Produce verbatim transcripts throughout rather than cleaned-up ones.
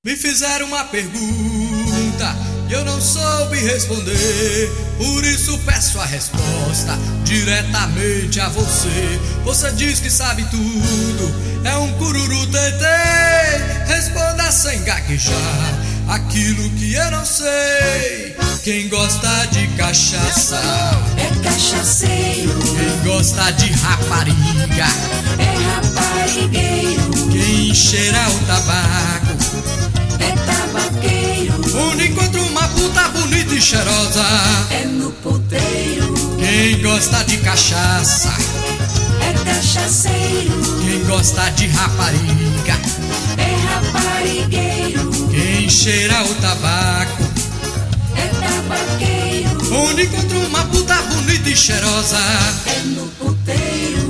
Me fizeram uma pergunta e eu não soube responder, por isso peço a resposta diretamente a você. Você diz que sabe tudo, é um cururu tetê. Responda sem gaguejar aquilo que eu não sei. Quem gosta de cachaça é cachaceiro. Quem gosta de rapariga é raparigueiro. Quem cheira o tabaco é tabaqueiro. Onde encontra uma puta bonita e cheirosa é no puteiro. Quem gosta de cachaça é cachaceiro. Quem gosta de rapariga é raparigueiro. Quem cheira o tabaco é tabaqueiro. Onde encontra uma puta bonita e cheirosa é no puteiro.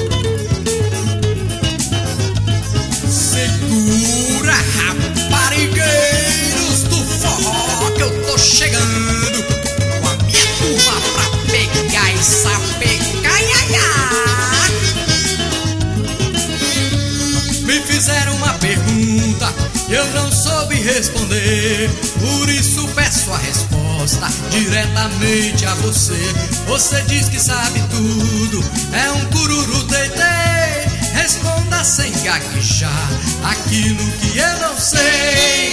Segura, raparigueiros do forró, que eu tô chegando com a minha turma pra pegar e sapecar. Me fizeram uma pergunta e eu não soube responder, por isso peço a resposta diretamente a você. Você diz que sabe tudo, é um cururu tetê. Responda sem gaguejar aquilo que eu não sei.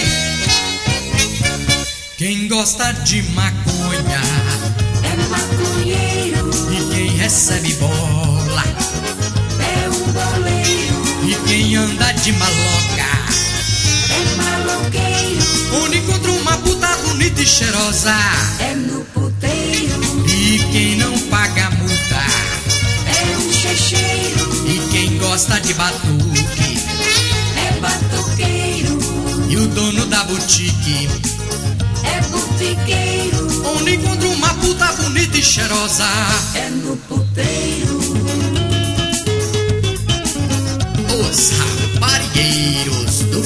Quem gosta de maconha é maconheiro. E quem recebe bola é um boleiro. E quem anda de maloca é maloqueiro. Onde encontra uma puta bonita e cheirosa é no puteiro. E quem não paga multa é um checheiro. E quem gosta de batuque é batuqueiro. E o dono da boutique é botiqueiro. Onde encontra uma puta bonita e cheirosa é no puteiro. Os raparigueiros do